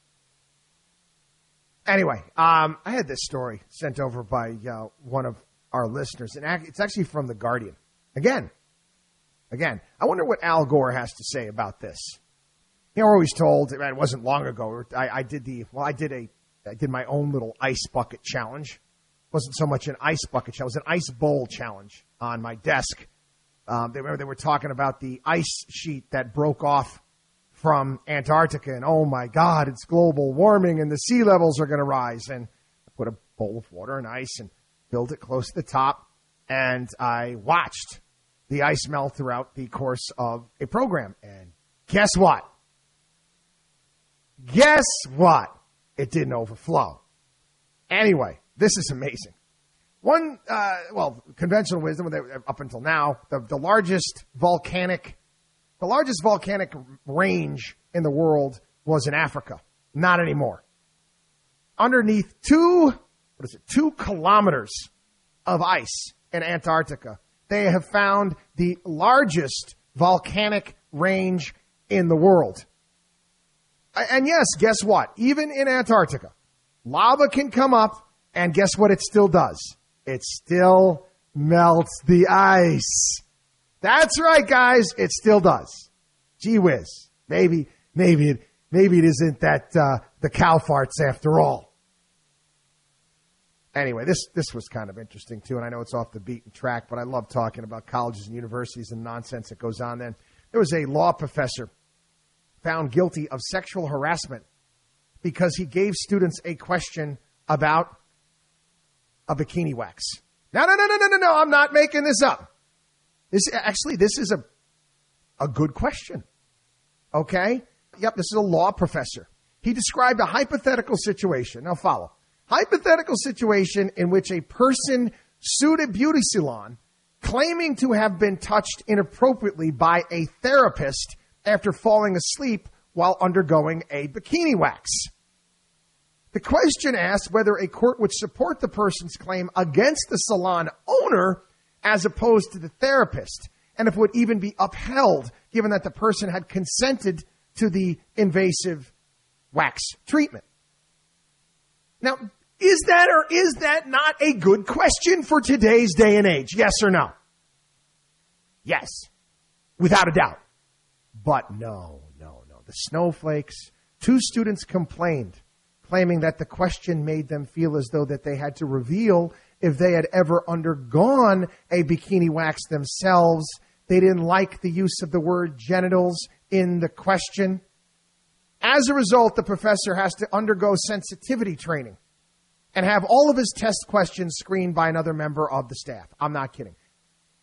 Anyway, I had this story sent over by one of our listeners, and it's actually from The Guardian. Again, I wonder what Al Gore has to say about this. We're always told, it wasn't long ago, I did my own little ice bucket challenge. It wasn't so much an ice bucket challenge, it was an ice bowl challenge on my desk. They were talking about the ice sheet that broke off from Antarctica, and oh my God, it's global warming and the sea levels are going to rise. And I put a bowl of water and ice and filled it close to the top, and I watched the ice melt throughout the course of a program. And guess what? It didn't overflow. Anyway, this is amazing. Conventional wisdom up until now, the largest volcanic range in the world was in Africa. Not anymore. Underneath 2 kilometers of ice in Antarctica, they have found the largest volcanic range in the world. And yes, guess what? Even in Antarctica, lava can come up, and guess what it still does? It still melts the ice. That's right, guys. It still does. Gee whiz. Maybe it isn't that the cow farts after all. Anyway, this was kind of interesting too, and I know it's off the beaten track, but I love talking about colleges and universities and nonsense that goes on then. There was a law professor found guilty of sexual harassment because he gave students a question about a bikini wax. No, I'm not making this up. This is a good question. Okay? Yep, this is a law professor. He described a hypothetical situation. Now follow. Hypothetical situation in which a person sued a beauty salon claiming to have been touched inappropriately by a therapist after falling asleep while undergoing a bikini wax. The question asked whether a court would support the person's claim against the salon owner as opposed to the therapist, and if it would even be upheld given that the person had consented to the invasive wax treatment. Now, is that or is that not a good question for today's day and age? Yes or no? Yes, without a doubt. But no. The snowflakes, 2 students complained, claiming that the question made them feel as though that they had to reveal if they had ever undergone a bikini wax themselves. They didn't like the use of the word genitals in the question. As a result, the professor has to undergo sensitivity training and have all of his test questions screened by another member of the staff. I'm not kidding.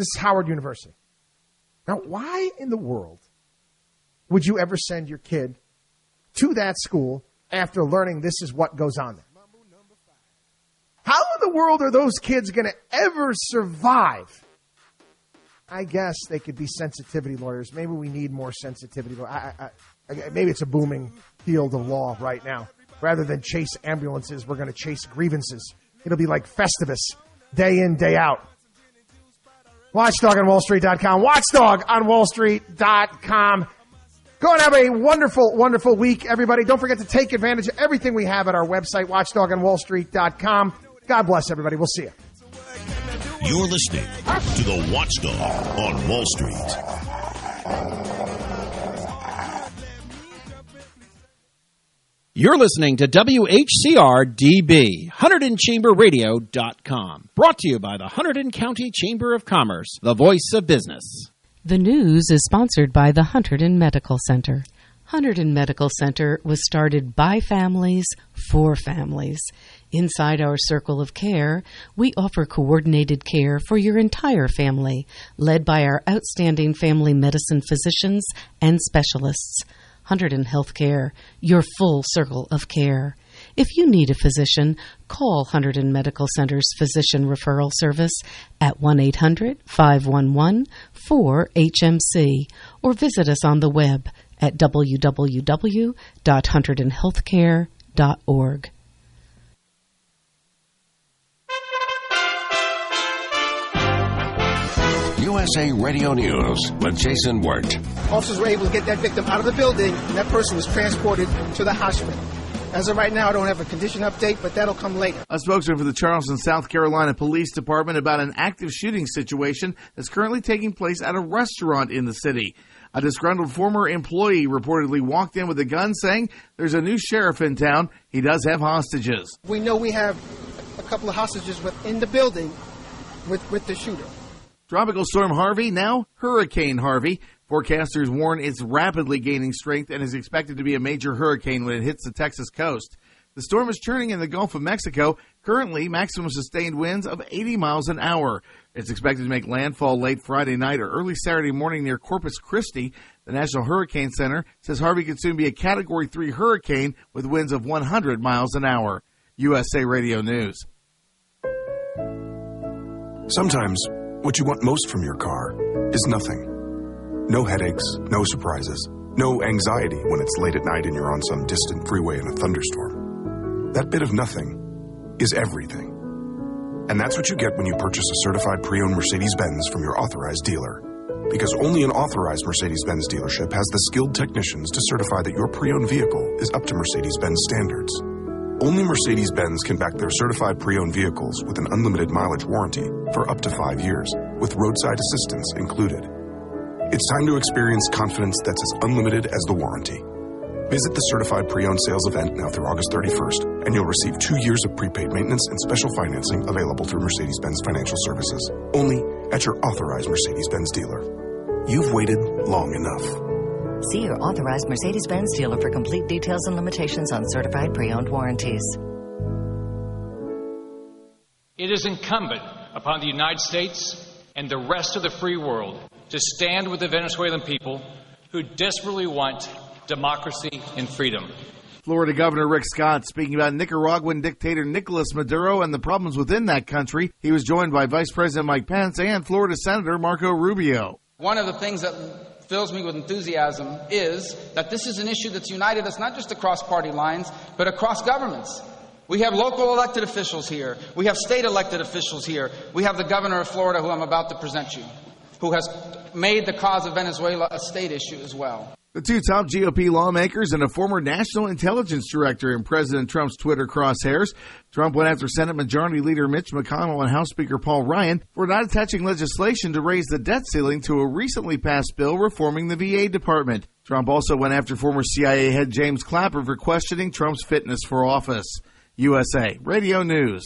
This is Howard University. Now, why in the world would you ever send your kid to that school after learning this is what goes on there? How in the world are those kids going to ever survive? I guess they could be sensitivity lawyers. Maybe we need more sensitivity lawyers. Maybe it's a booming field of law right now. Rather than chase ambulances, we're going to chase grievances. It'll be like Festivus, day in, day out. WatchDogOnWallStreet.com. WatchdogOnWallStreet.com. Go and have a wonderful, wonderful week, everybody. Don't forget to take advantage of everything we have at our website, WatchDogOnWallStreet.com. God bless everybody. We'll see you. You're listening to the Watchdog on Wall Street. You're listening to WHCR-DB, HunterdonChamberRadio.com. Brought to you by the Hunterdon County Chamber of Commerce, the voice of business. The news is sponsored by the Hunterdon Medical Center. Hunterdon Medical Center was started by families for families. Inside our circle of care, we offer coordinated care for your entire family, led by our outstanding family medicine physicians and specialists. Hunterdon Healthcare, your full circle of care. If you need a physician, call Hunterdon Medical Center's Physician Referral Service at 1-800-511-4HMC or visit us on the web at www.hunterdonhealthcare.org. USA Radio News with Jason Wirt. Officers were able to get that victim out of the building, and that person was transported to the hospital. As of right now, I don't have a condition update, but that'll come later. A spokesman for the Charleston, South Carolina Police Department about an active shooting situation that's currently taking place at a restaurant in the city. A disgruntled former employee reportedly walked in with a gun saying there's a new sheriff in town. He does have hostages. We know we have a couple of hostages within the building with the shooter. Tropical Storm Harvey, now Hurricane Harvey. Forecasters warn it's rapidly gaining strength and is expected to be a major hurricane when it hits the Texas coast. The storm is churning in the Gulf of Mexico. Currently, maximum sustained winds of 80 miles an hour. It's expected to make landfall late Friday night or early Saturday morning near Corpus Christi. The National Hurricane Center says Harvey could soon be a Category 3 hurricane with winds of 100 miles an hour. USA Radio News. Sometimes what you want most from your car is nothing. No headaches, no surprises, no anxiety when it's late at night and you're on some distant freeway in a thunderstorm. That bit of nothing is everything. And that's what you get when you purchase a certified pre-owned Mercedes-Benz from your authorized dealer. Because only an authorized Mercedes-Benz dealership has the skilled technicians to certify that your pre-owned vehicle is up to Mercedes-Benz standards. Only Mercedes-Benz can back their certified pre-owned vehicles with an unlimited mileage warranty for up to 5 years, with roadside assistance included. It's time to experience confidence that's as unlimited as the warranty. Visit the Certified Pre-Owned Sales event now through August 31st, and you'll receive 2 years of prepaid maintenance and special financing available through Mercedes-Benz Financial Services, only at your authorized Mercedes-Benz dealer. You've waited long enough. See your authorized Mercedes-Benz dealer for complete details and limitations on certified pre-owned warranties. It is incumbent upon the United States and the rest of the free world to stand with the Venezuelan people who desperately want democracy and freedom. Florida Governor Rick Scott speaking about Nicaraguan dictator Nicolas Maduro and the problems within that country. He was joined by Vice President Mike Pence and Florida Senator Marco Rubio. One of the things that fills me with enthusiasm is that this is an issue that's united us not just across party lines, but across governments. We have local elected officials here. We have state elected officials here. We have the governor of Florida, who I'm about to present you, who has made the cause of Venezuela a state issue as well. The two top GOP lawmakers and a former national intelligence director in President Trump's Twitter crosshairs. Trump went after Senate Majority Leader Mitch McConnell and House Speaker Paul Ryan for not attaching legislation to raise the debt ceiling to a recently passed bill reforming the VA department. Trump also went after former CIA head James Clapper for questioning Trump's fitness for office. USA Radio News.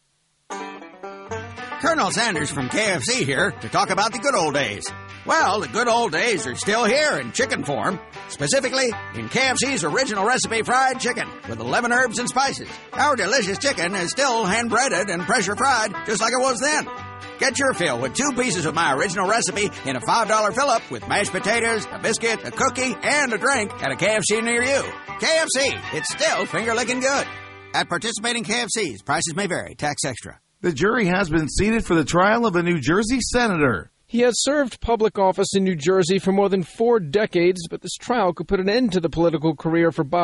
Colonel Sanders from KFC here to talk about the good old days. Well, the good old days are still here in chicken form, specifically in KFC's original recipe fried chicken with 11 herbs and spices. Our delicious chicken is still hand-breaded and pressure-fried just like it was then. Get your fill with 2 pieces of my original recipe in a $5 fill-up with mashed potatoes, a biscuit, a cookie, and a drink at a KFC near you. KFC, it's still finger-licking good. At participating KFCs, prices may vary. Tax extra. The jury has been seated for the trial of a New Jersey senator. He has served public office in New Jersey for more than 4 decades, but this trial could put an end to the political career for Bob